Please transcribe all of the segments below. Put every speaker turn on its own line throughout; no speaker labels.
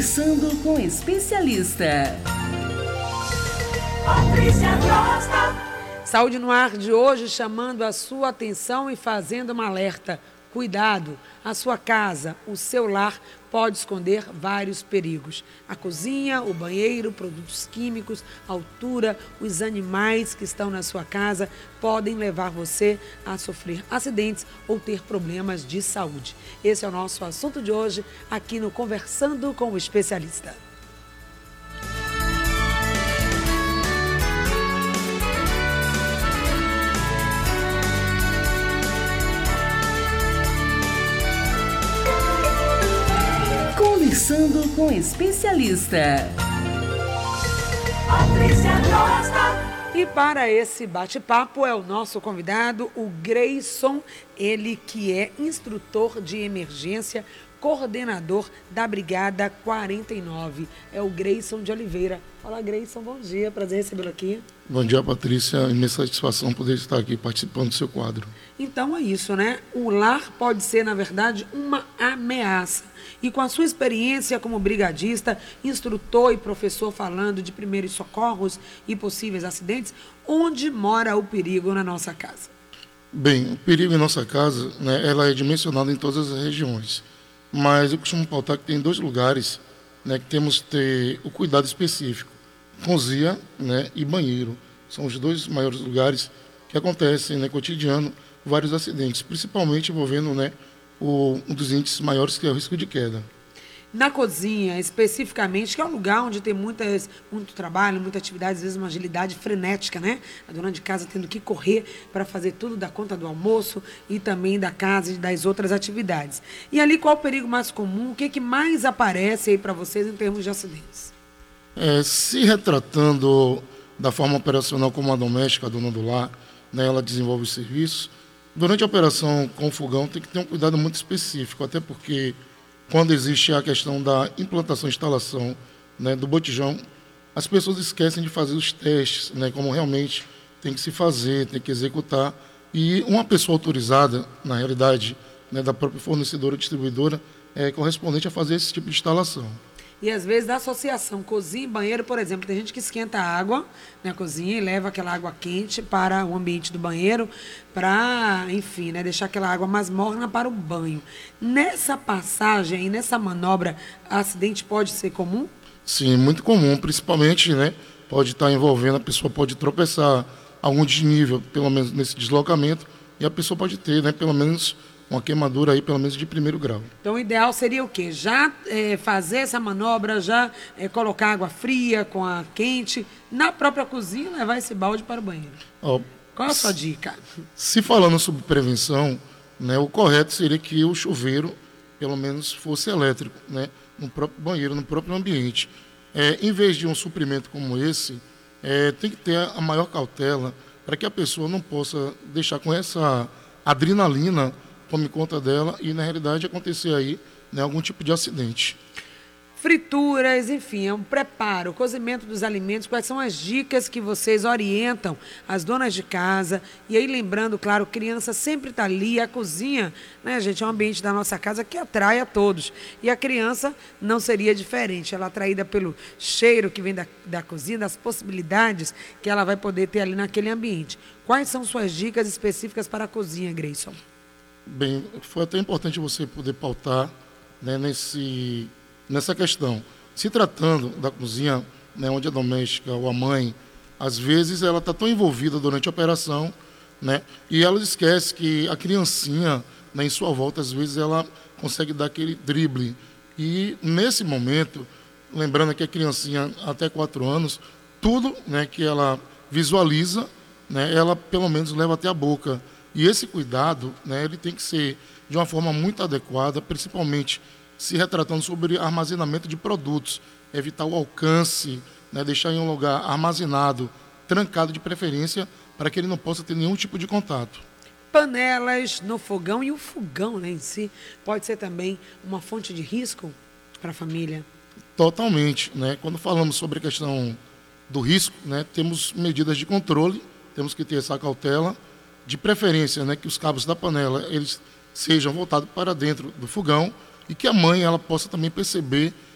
Conversando com especialista.
Saúde no ar de hoje, chamando a sua atenção e fazendo um alerta. Cuidado, a sua casa, o seu lar pode esconder vários perigos. A cozinha, o banheiro, produtos químicos, a altura, os animais que estão na sua casa podem levar você a sofrer acidentes ou ter problemas de saúde. Esse é o nosso assunto de hoje aqui no Conversando com o Especialista.
Conversando com especialista.
E para esse bate-papo é o nosso convidado, o Greyson, ele que é instrutor de emergência, coordenador da Brigada 49. É o Greyson de Oliveira. Olá, Greyson, bom dia, prazer recebê-lo aqui.
Bom dia, Patrícia, imensa satisfação poder estar aqui participando do seu quadro.
Então é isso, né? O lar pode ser, na verdade, uma ameaça. E com a sua experiência como brigadista, instrutor e professor falando de primeiros socorros e possíveis acidentes, onde mora o perigo na nossa casa?
Bem, o perigo em nossa casa, né, ela é dimensionada em todas as regiões. Mas eu costumo pautar que tem 2 lugares, né, que temos que ter o cuidado específico. Cozinha, né, e banheiro. São os 2 maiores lugares que acontecem, né, cotidiano, vários acidentes, principalmente envolvendo, né, um dos índices maiores, que é o risco de queda.
Na cozinha, especificamente, que é um lugar onde tem muito trabalho, muita atividade, às vezes uma agilidade frenética, né? A dona de casa tendo que correr para fazer tudo da conta do almoço e também da casa e das outras atividades. E ali, qual o perigo mais comum? O que mais aparece aí para vocês em termos de acidentes?
Se retratando da forma operacional como a doméstica, a dona do lar, né, ela desenvolve os serviços. Durante a operação com o fogão tem que ter um cuidado muito específico, até porque quando existe a questão da implantação e instalação, né, do botijão, as pessoas esquecem de fazer os testes, né, como realmente tem que se fazer, tem que executar. E uma pessoa autorizada, na realidade, né, da própria fornecedora ou distribuidora, é correspondente a fazer esse tipo de instalação.
E às vezes da associação cozinha e banheiro, por exemplo, tem gente que esquenta a água na cozinha e leva aquela água quente para o ambiente do banheiro para, enfim, né, deixar aquela água mais morna para o banho. Nessa passagem e nessa manobra, acidente pode ser comum?
Sim, muito comum, principalmente, né, pode estar envolvendo, a pessoa pode tropeçar algum desnível, pelo menos nesse deslocamento, e a pessoa pode ter, né, pelo menos uma queimadura aí, pelo menos de 1º grau.
Então, o ideal seria o quê? Já fazer essa manobra, já colocar água fria com a quente na própria cozinha e levar esse balde para o banheiro. Qual a sua dica?
Se falando sobre prevenção, né, o correto seria que o chuveiro, pelo menos, fosse elétrico, né, no próprio banheiro, no próprio ambiente. Em vez de um suprimento como esse, tem que ter a maior cautela para que a pessoa não possa deixar com essa adrenalina tome conta dela e, na realidade, acontecer aí, né, algum tipo de acidente.
Frituras, enfim, é um preparo, o cozimento dos alimentos. Quais são as dicas que vocês orientam as donas de casa? E aí, lembrando, claro, criança sempre está ali. A cozinha, né, gente, é um ambiente da nossa casa que atrai a todos. E a criança não seria diferente. Ela é atraída pelo cheiro que vem da cozinha, das possibilidades que ela vai poder ter ali naquele ambiente. Quais são suas dicas específicas para a cozinha, Greyson?
Bem, foi até importante você poder pautar, né, nessa questão. Se tratando da cozinha, né, onde a doméstica ou a mãe, às vezes ela está tão envolvida durante a operação, né, e ela esquece que a criancinha, né, em sua volta, às vezes ela consegue dar aquele drible. E nesse momento, lembrando que a criancinha até 4 anos, tudo, né, que ela visualiza, né, ela pelo menos leva até a boca. E esse cuidado, né, ele tem que ser de uma forma muito adequada, principalmente se retratando sobre armazenamento de produtos, evitar o alcance, né, deixar em um lugar armazenado, trancado de preferência, para que ele não possa ter nenhum tipo de contato.
Panelas no fogão, e o fogão, né, em si pode ser também uma fonte de risco para a família?
Totalmente, né? Quando falamos sobre a questão do risco, né, temos medidas de controle, temos que ter essa cautela, de preferência, né, que os cabos da panela eles sejam voltados para dentro do fogão e que a mãe ela possa também perceber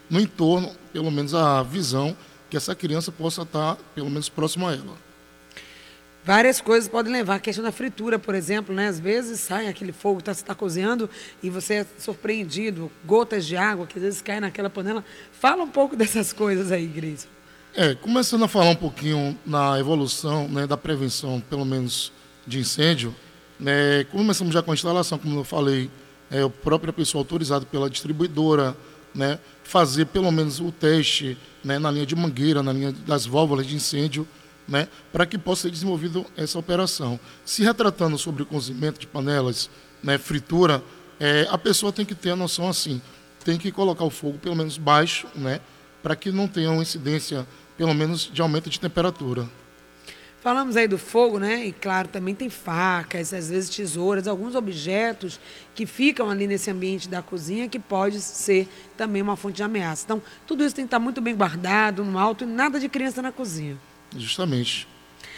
no entorno, pelo menos a visão, que essa criança possa estar, pelo menos, próximo a ela.
Várias coisas podem levar. A questão da fritura, por exemplo, né? Às vezes sai aquele fogo, você está cozinhando e você é surpreendido, gotas de água que às vezes caem naquela panela. Fala um pouco dessas coisas aí, Gris.
Começando a falar um pouquinho na evolução, né, da prevenção, pelo menos de incêndio, né, começamos já com a instalação, como eu falei, o próprio pessoa autorizado pela distribuidora, né, fazer pelo menos o teste, né, na linha de mangueira, na linha das válvulas de incêndio, né, para que possa ser desenvolvido essa operação. Se retratando sobre o cozimento de panelas, né, fritura, a pessoa tem que ter a noção assim, tem que colocar o fogo pelo menos baixo, né, para que não tenha uma incidência, pelo menos, de aumento de temperatura.
Falamos aí do fogo, né? E claro, também tem facas, às vezes tesouras, alguns objetos que ficam ali nesse ambiente da cozinha que pode ser também uma fonte de ameaça. Então, tudo isso tem que estar muito bem guardado, no alto, e nada de criança na cozinha.
Justamente.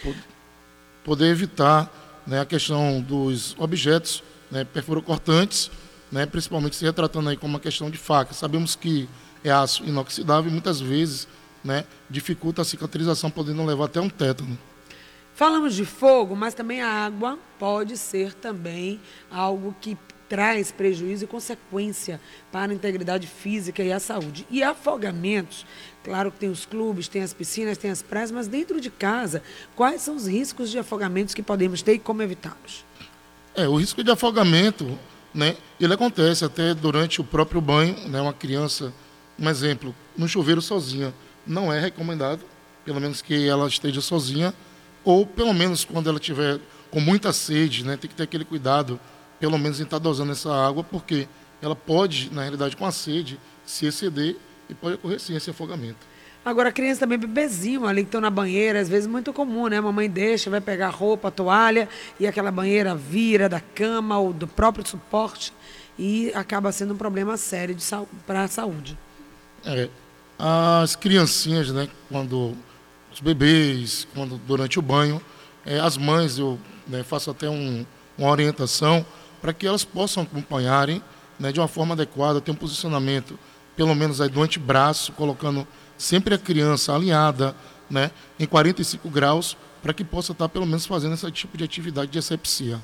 Poder evitar, né, a questão dos objetos, né, perfuracortantes, né, principalmente se retratando aí como uma questão de faca. Sabemos que é aço inoxidável e muitas vezes, né, dificulta a cicatrização, podendo levar até um tétano.
Falamos de fogo, mas também a água pode ser também algo que traz prejuízo e consequência para a integridade física e a saúde. E afogamentos, claro que tem os clubes, tem as piscinas, tem as praias, mas dentro de casa, quais são os riscos de afogamentos que podemos ter e como evitá-los?
O risco de afogamento, né, ele acontece até durante o próprio banho, né, uma criança, um exemplo, no chuveiro sozinha, não é recomendado, pelo menos que ela esteja sozinha, ou pelo menos quando ela estiver com muita sede, né, tem que ter aquele cuidado, pelo menos em estar dosando essa água, porque ela pode, na realidade, com a sede, se exceder e pode ocorrer sim esse afogamento.
Agora, a criança também, bebezinho ali que estão na banheira, às vezes muito comum, né? A mamãe deixa, vai pegar roupa, toalha, e aquela banheira vira da cama ou do próprio suporte e acaba sendo um problema sério para a saúde.
As criancinhas, né, quando os bebês, quando durante o banho, as mães, eu, né, faço até uma orientação para que elas possam acompanharem, né, de uma forma adequada, ter um posicionamento, pelo menos aí do antebraço, colocando sempre a criança alinhada, né, em 45 graus, para que possa estar pelo menos fazendo esse tipo de atividade de asepsia.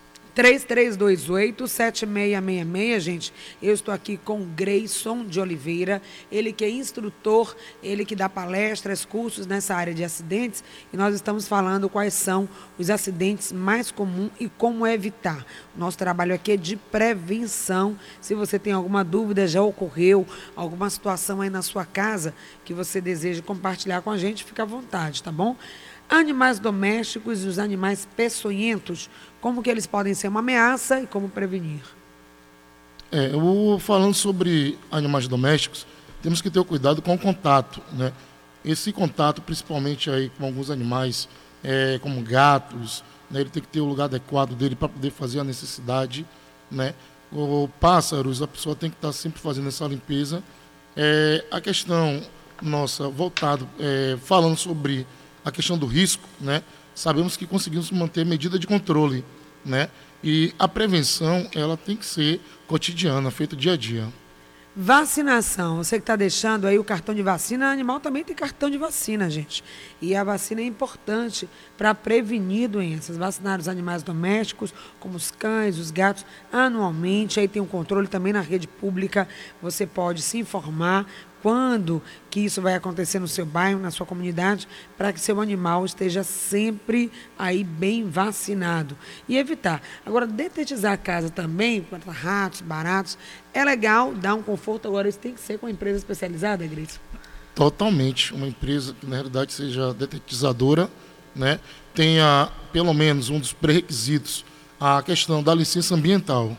3328-7666, gente. Eu estou aqui com o Greyson de Oliveira, ele que é instrutor, ele que dá palestras, cursos nessa área de acidentes, e nós estamos falando quais são os acidentes mais comuns e como evitar. O nosso trabalho aqui é de prevenção. Se você tem alguma dúvida, já ocorreu alguma situação aí na sua casa que você deseja compartilhar com a gente, fica à vontade, tá bom? Animais domésticos e os animais peçonhentos, como que eles podem ser uma ameaça e como prevenir?
Falando sobre animais domésticos, temos que ter o cuidado com o contato, né? Esse contato, principalmente aí com alguns animais, como gatos, né? Ele tem que ter o lugar adequado dele para poder fazer a necessidade, né? Ou pássaros, a pessoa tem que estar sempre fazendo essa limpeza. A questão nossa, voltado, falando sobre a questão do risco, né? Sabemos que conseguimos manter medida de controle, né? E a prevenção, ela tem que ser cotidiana, feita dia a dia.
Vacinação. Você que está deixando aí o cartão de vacina, animal também tem cartão de vacina, gente. E a vacina é importante para prevenir doenças. Vacinar os animais domésticos, como os cães, os gatos, anualmente. Aí tem um controle também na rede pública. Você pode se informar quando que isso vai acontecer no seu bairro, na sua comunidade, para que seu animal esteja sempre aí bem vacinado. E evitar. Agora, detetizar a casa também, contra ratos, baratos, é legal, dá um conforto. Agora, isso tem que ser com uma empresa especializada, Gris?
Totalmente. Uma empresa que, na realidade, seja detetizadora, né? Tenha, pelo menos, um dos pré-requisitos, a questão da licença ambiental.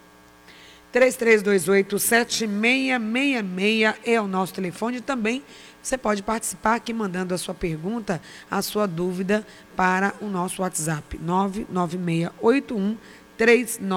3328-7666 é o nosso telefone. Também você pode participar aqui mandando a sua pergunta, a sua dúvida para o nosso WhatsApp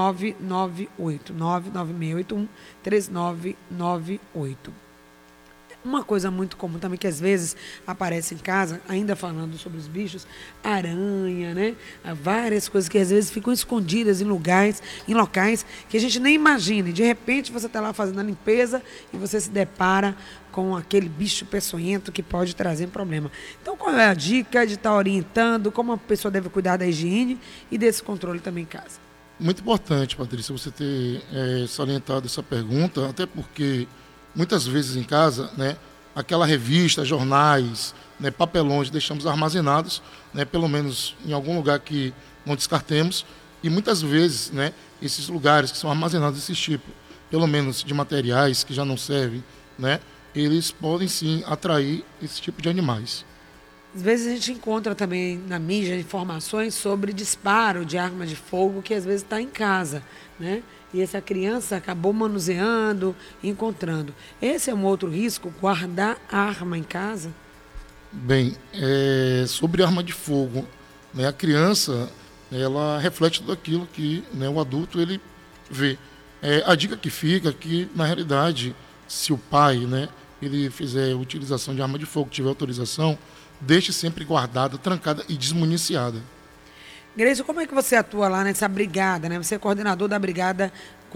99681-3998. 99681-3998. Uma coisa muito comum também que às vezes aparece em casa, ainda falando sobre os bichos, aranha, né? Há várias coisas que às vezes ficam escondidas em locais que a gente nem imagina. E de repente você está lá fazendo a limpeza e você se depara com aquele bicho peçonhento que pode trazer problema. Então, qual é a dica de estar orientando como a pessoa deve cuidar da higiene e desse controle também em casa?
Muito importante, Patrícia, você ter salientado essa pergunta, até porque muitas vezes em casa, né, aquela revista, jornais, né, papelões, deixamos armazenados, né, pelo menos em algum lugar que não descartemos, e muitas vezes, né, esses lugares que são armazenados desse tipo, pelo menos de materiais que já não servem, né, eles podem sim atrair esse tipo de animais.
Às vezes a gente encontra também na mídia informações sobre disparo de arma de fogo que às vezes está em casa, né? E essa criança acabou manuseando, encontrando. Esse é um outro risco, guardar arma em casa?
Bem, sobre arma de fogo, né, a criança, ela reflete tudo aquilo que, né, o adulto ele vê. A dica que fica é que, na realidade, se o pai, né, ele fizer utilização de arma de fogo, tiver autorização, deixe sempre guardada, trancada e desmuniciada.
Grace, como é que você atua lá nessa brigada, né? Você é coordenador da Brigada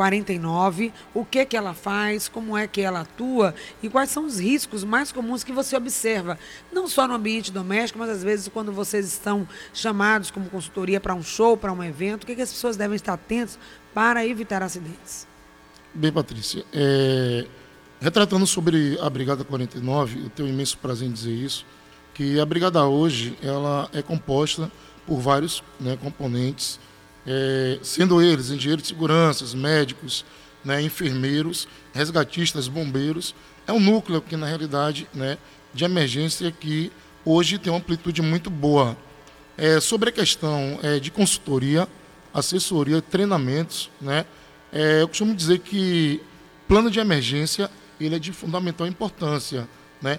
49, o que ela faz, como é que ela atua e quais são os riscos mais comuns que você observa, não só no ambiente doméstico, mas às vezes quando vocês estão chamados como consultoria para um show, para um evento, o que as pessoas devem estar atentas para evitar acidentes?
Bem, Patrícia, retratando sobre a Brigada 49, eu tenho um imenso prazer em dizer isso, que a Brigada hoje ela é composta por vários, né, componentes, sendo eles engenheiros de segurança, médicos, né, enfermeiros, resgatistas, bombeiros. É um núcleo que, na realidade, né, de emergência que hoje tem uma amplitude muito boa. Sobre a questão de consultoria, assessoria, treinamentos, né, eu costumo dizer que plano de emergência ele é de fundamental importância, né?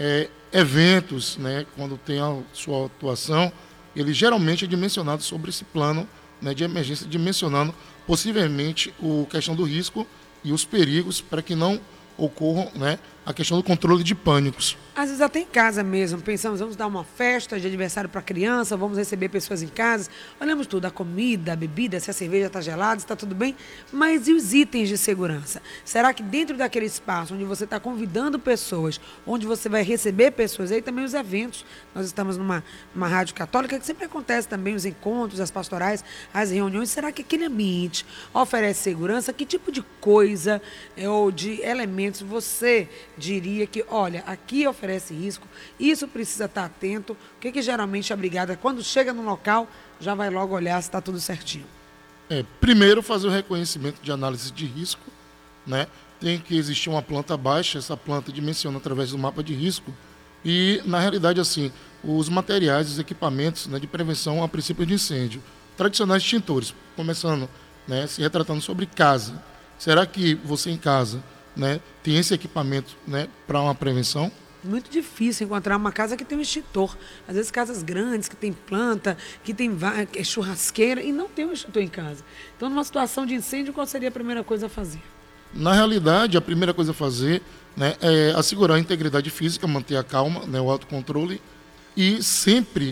Eventos, né, quando tem a sua atuação, ele geralmente é dimensionado sobre esse plano, né, de emergência, dimensionando possivelmente a questão do risco e os perigos para que não ocorram, né, a questão do controle de pânicos.
Às vezes até em casa mesmo, pensamos, vamos dar uma festa de aniversário para a criança, vamos receber pessoas em casa, olhamos tudo, a comida, a bebida, se a cerveja está gelada, se está tudo bem, mas e os itens de segurança? Será que dentro daquele espaço onde você está convidando pessoas, onde você vai receber pessoas, aí também os eventos, nós estamos numa rádio católica que sempre acontece também os encontros, as pastorais, as reuniões, será que aquele ambiente oferece segurança? Que tipo de coisa ou de elementos você diria que, olha, aqui oferece risco, isso precisa estar atento, o que geralmente a brigada, quando chega no local, já vai logo olhar se está tudo certinho?
Primeiro, fazer o reconhecimento de análise de risco, né? Tem que existir uma planta baixa, essa planta dimensiona através do mapa de risco e, na realidade, assim, os materiais, os equipamentos, né, de prevenção a princípio de incêndio, tradicionais extintores, começando, né, se retratando sobre casa. Será que você em casa, né, tem esse equipamento, né, para uma prevenção?
Muito difícil encontrar uma casa que tem um extintor. Às vezes casas grandes, que tem planta, que tem churrasqueira e não tem um extintor em casa. Então, numa situação de incêndio, qual seria a primeira coisa a fazer?
Na realidade, a primeira coisa a fazer, né, é assegurar a integridade física, manter a calma, né, o autocontrole e sempre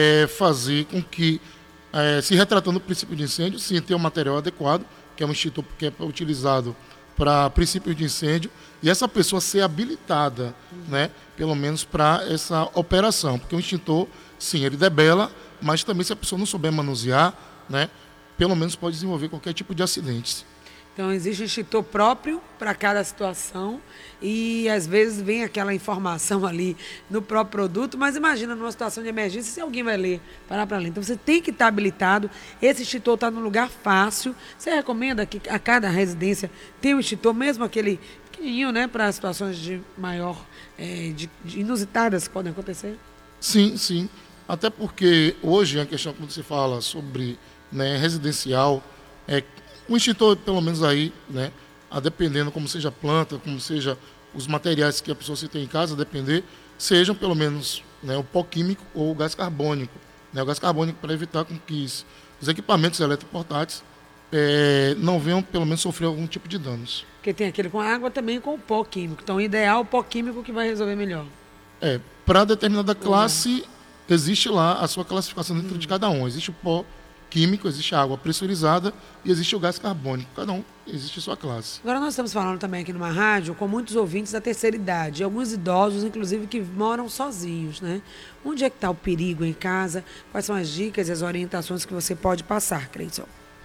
fazer com que, se retratando o princípio de incêndio, sim, ter o material adequado, que é um extintor que é utilizado para princípio de incêndio, e essa pessoa ser habilitada, né, pelo menos para essa operação. Porque o extintor, sim, ele debela, mas também se a pessoa não souber manusear, né, pelo menos pode desenvolver qualquer tipo de acidente.
Então, existe um extintor próprio para cada situação e, às vezes, vem aquela informação ali no próprio produto, mas imagina numa situação de emergência se alguém vai ler, parar para ler. Então, você tem que estar habilitado. Esse extintor está num lugar fácil. Você recomenda que a cada residência tenha um extintor, mesmo aquele pequenininho, né, para situações de maior, de inusitadas que podem acontecer?
Sim, sim. Até porque hoje a questão, quando se fala sobre, né, residencial, o extintor, pelo menos aí, né, a dependendo como seja a planta, como seja os materiais que a pessoa se tem em casa, a depender, sejam pelo menos, né, o pó químico ou o gás carbônico. Né, o gás carbônico para evitar com que os equipamentos eletroportáteis não venham, pelo menos, sofrer algum tipo de danos.
Porque tem aquele com água também e com o pó químico. Então, o ideal, o pó químico que vai resolver melhor.
Para determinada classe, existe lá a sua classificação dentro de cada um. Existe o pó químico, existe a água pressurizada e existe o gás carbônico. Cada um existe a sua classe.
Agora, nós estamos falando também aqui numa rádio com muitos ouvintes da terceira idade, alguns idosos, inclusive, que moram sozinhos, né? Onde é que está o perigo em casa? Quais são as dicas e as orientações que você pode passar, Cleison?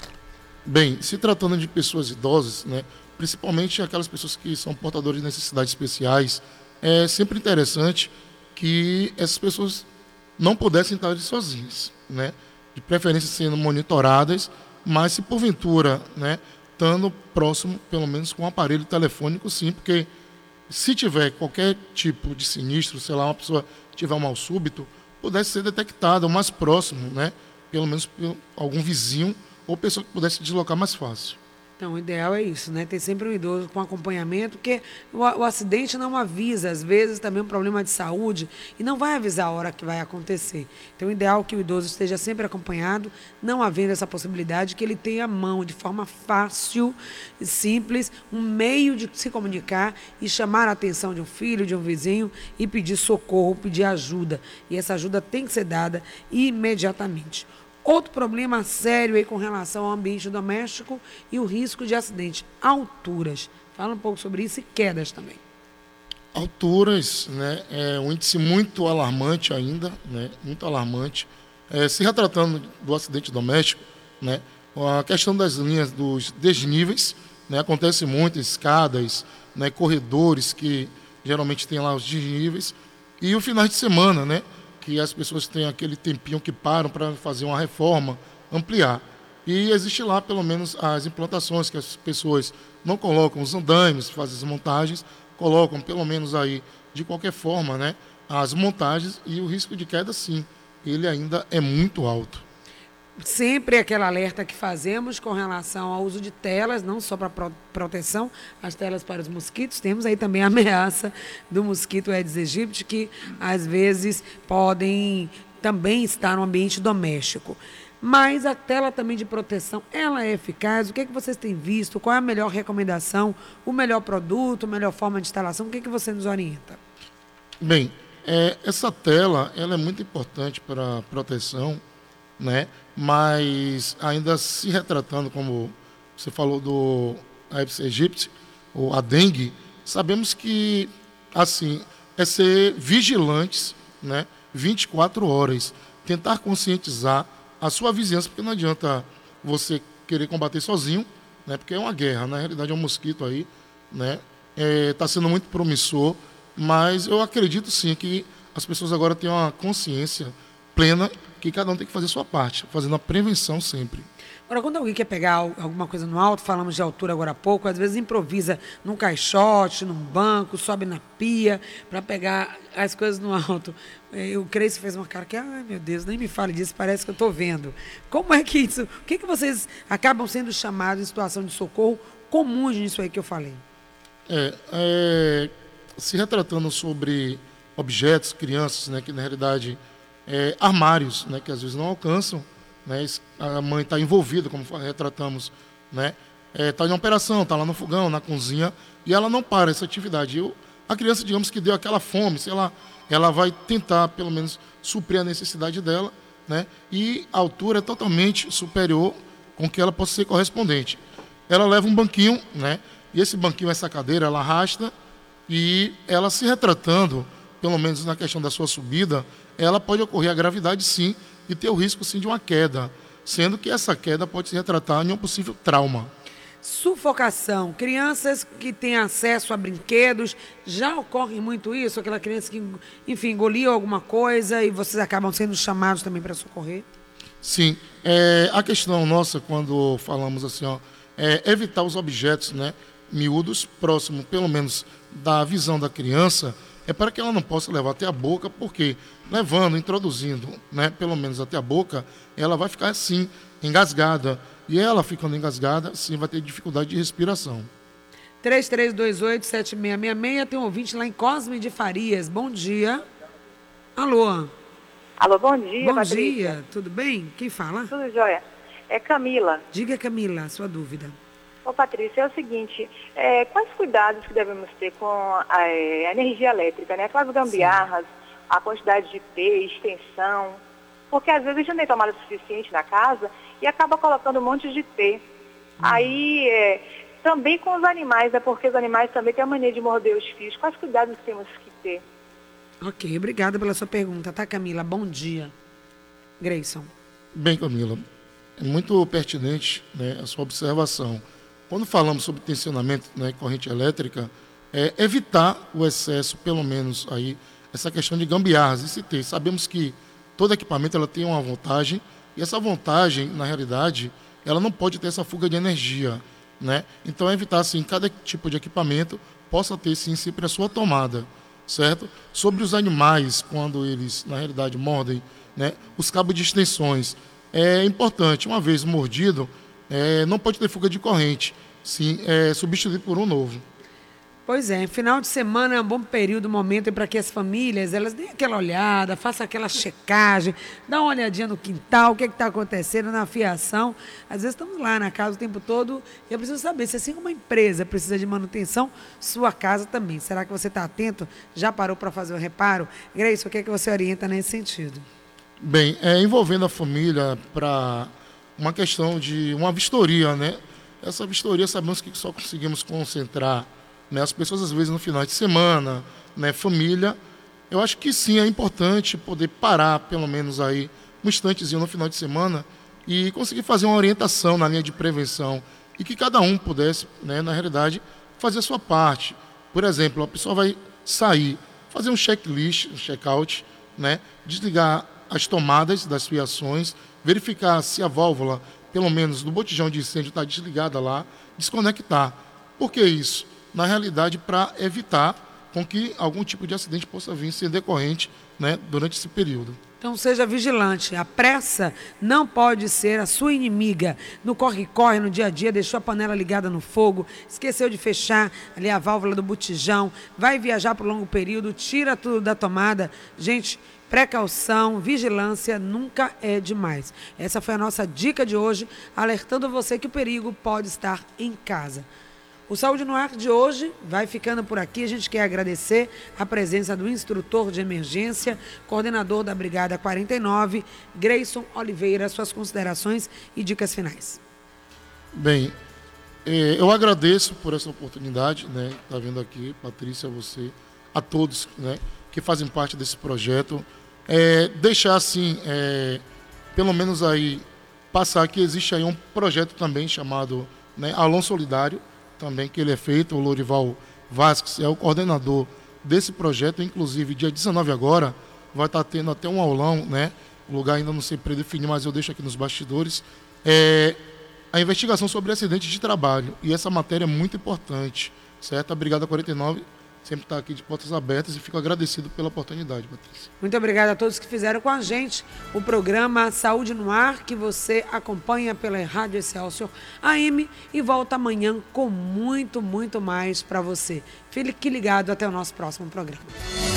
Bem, se tratando de pessoas idosas, né, principalmente aquelas pessoas que são portadores de necessidades especiais, é sempre interessante que essas pessoas não pudessem estar sozinhas, né? De preferência sendo monitoradas, mas se porventura, né, estando próximo, pelo menos com um aparelho telefônico, sim, porque se tiver qualquer tipo de sinistro, sei lá, uma pessoa tiver um mal súbito, pudesse ser detectada o mais próximo, né, pelo menos por algum vizinho ou pessoa que pudesse se deslocar mais fácil.
Então, o ideal é isso, né? Ter sempre um idoso com acompanhamento, porque o acidente não avisa, às vezes também um problema de saúde, e não vai avisar a hora que vai acontecer. Então, o ideal é que o idoso esteja sempre acompanhado, não havendo essa possibilidade, que ele tenha à mão, de forma fácil e simples, um meio de se comunicar e chamar a atenção de um filho, de um vizinho, e pedir socorro, pedir ajuda. E essa ajuda tem que ser dada imediatamente. Outro problema sério aí com relação ao ambiente doméstico e o risco de acidente, alturas. Fala um pouco sobre isso e quedas também.
Alturas, né, é um índice muito alarmante ainda, né, muito alarmante. Se retratando do acidente doméstico, né, a questão das linhas dos desníveis, né, acontece muito, escadas, né, corredores que geralmente tem lá os desníveis, e o final de semana, né, que as pessoas têm aquele tempinho que param para fazer uma reforma, ampliar. E existe lá, pelo menos, as implantações que as pessoas não colocam os andaimes, fazem as montagens, colocam, pelo menos aí, de qualquer forma, né, as montagens, e o risco de queda, sim, ele ainda é muito alto.
Sempre aquele alerta que fazemos com relação ao uso de telas, não só para proteção, as telas para os mosquitos. Temos aí também a ameaça do mosquito Aedes aegypti, que às vezes podem também estar no ambiente doméstico. Mas a tela também de proteção, ela é eficaz? O que é que vocês têm visto? Qual é a melhor recomendação? O melhor produto, a melhor forma de instalação? O que é que você nos orienta?
Bem, essa tela ela é muito importante para a proteção, né? Mas ainda se retratando, como você falou do Aedes aegypti, ou a dengue, sabemos que, assim, é ser vigilantes, né, 24 horas, tentar conscientizar a sua vizinhança, porque não adianta você querer combater sozinho, né, porque é uma guerra, na realidade é um mosquito aí, né, está sendo muito promissor, mas eu acredito sim que as pessoas agora têm uma consciência plena que cada um tem que fazer a sua parte, fazendo a prevenção sempre.
Agora, quando alguém quer pegar alguma coisa no alto, falamos de altura agora há pouco, às vezes improvisa num caixote, num banco, sobe na pia para pegar as coisas no alto. O Cleison fez uma cara que, ai meu Deus, nem me fale disso, parece que eu estou vendo. Como é que isso, o que vocês acabam sendo chamados em situação de socorro comuns nisso aí que eu falei?
Se retratando sobre objetos, crianças, né, que na realidade armários, né, que às vezes não alcançam, né, a mãe está envolvida, como retratamos, né, está em operação, está lá no fogão, na cozinha, e ela não para essa atividade. A criança, digamos que deu aquela fome, sei lá, ela vai tentar, pelo menos, suprir a necessidade dela, né, e a altura é totalmente superior com que ela possa ser correspondente. Ela leva um banquinho, né, e esse banquinho, essa cadeira, ela arrasta, e ela se retratando, pelo menos na questão da sua subida, ela pode ocorrer a gravidade sim e ter o risco sim de uma queda, sendo que essa queda pode se retratar em um possível trauma.
Sufocação. Crianças que têm acesso a brinquedos, já ocorre muito isso? Aquela criança que, enfim, engoliu alguma coisa e vocês acabam sendo chamados também para socorrer?
Sim. A questão nossa, quando falamos assim, evitar os objetos, né, miúdos, próximo, pelo menos, da visão da criança, é para que ela não possa levar até a boca, porque levando, introduzindo, né, pelo menos até a boca, ela vai ficar assim, engasgada. E ela ficando engasgada, sim, vai ter dificuldade de respiração.
3328-7666, tem um ouvinte lá em Cosme de Farias. Bom dia. Alô.
Alô, bom dia,
Bom
Patrícia.
dia, tudo bem? Quem fala?
Tudo jóia. É Camila.
Diga, Camila, a sua dúvida.
Ô, Patrícia, é o seguinte, quais cuidados que devemos ter com a energia elétrica, né? Aquelas gambiarras, a quantidade de P, extensão, porque às vezes a gente não tem tomada suficiente na casa e acaba colocando um monte de P. Aí, também com os animais, né? Porque os animais também têm a mania de morder os fios. Quais cuidados temos que ter?
Ok, obrigada pela sua pergunta, tá, Camila? Bom dia. Grayson.
Bem, Camila, é muito pertinente, né, a sua observação. Quando falamos sobre tensionamento, né, corrente elétrica, evitar o excesso, pelo menos aí, essa questão de gambiarras, ICT. Sabemos que todo equipamento ela tem uma vantagem, e essa vantagem, na realidade, ela não pode ter essa fuga de energia, né? Então, evitar, assim, cada tipo de equipamento possa ter, sim, sempre a sua tomada, certo? Sobre os animais, quando eles, na realidade, mordem, né, os cabos de extensões, é importante, uma vez mordido, não pode ter fuga de corrente, sim, substituir por um novo.
Pois é, final de semana é um bom período, momento para que as famílias, elas deem aquela olhada, façam aquela checagem, dá uma olhadinha no quintal, o que está acontecendo na fiação. Às vezes estamos lá na casa o tempo todo e eu preciso saber se assim como uma empresa precisa de manutenção, sua casa também. Será que você está atento? Já parou para fazer o reparo? Grace, o que é que você orienta nesse sentido?
Bem, envolvendo a família para uma questão de uma vistoria, né? Essa vistoria sabemos que só conseguimos concentrar, né, as pessoas às vezes no final de semana, né, família. Eu acho que sim, é importante poder parar pelo menos aí um instantezinho no final de semana e conseguir fazer uma orientação na linha de prevenção e que cada um pudesse, né, na realidade, fazer a sua parte. Por exemplo, a pessoa vai sair, fazer um checklist, um check-out, né, desligar as tomadas das fiações, verificar se a válvula, pelo menos do botijão de incêndio, está desligada lá, desconectar. Por que isso? Na realidade, para evitar com que algum tipo de acidente possa vir ser decorrente, né, durante esse período.
Então seja vigilante, a pressa não pode ser a sua inimiga. No corre-corre, no dia a dia, deixou a panela ligada no fogo, esqueceu de fechar ali a válvula do botijão, vai viajar por longo período, tira tudo da tomada. Gente, precaução, vigilância nunca é demais. Essa foi a nossa dica de hoje, alertando você que o perigo pode estar em casa. O Saúde no Ar de hoje vai ficando por aqui. A gente quer agradecer a presença do instrutor de emergência, coordenador da Brigada 49, Grayson Oliveira. Suas considerações e dicas finais.
Bem, eu agradeço por essa oportunidade, né? Está vindo aqui, Patrícia, você, a todos, né, que fazem parte desse projeto. Deixar assim, pelo menos aí, passar que existe aí um projeto também chamado, né, Alon Solidário, também que ele é feito, o Lorival Vasques é o coordenador desse projeto, inclusive dia 19 agora vai estar tendo até um aulão, né? O lugar ainda não sei predefinir, mas eu deixo aqui nos bastidores, a investigação sobre acidentes de trabalho, e essa matéria é muito importante, certo? A Brigada 49 sempre está aqui de portas abertas e fico agradecido pela oportunidade, Patrícia.
Muito obrigada a todos que fizeram com a gente o programa Saúde no Ar, que você acompanha pela Rádio Excelsior AM e volta amanhã com muito, muito mais para você. Fique ligado até o nosso próximo programa.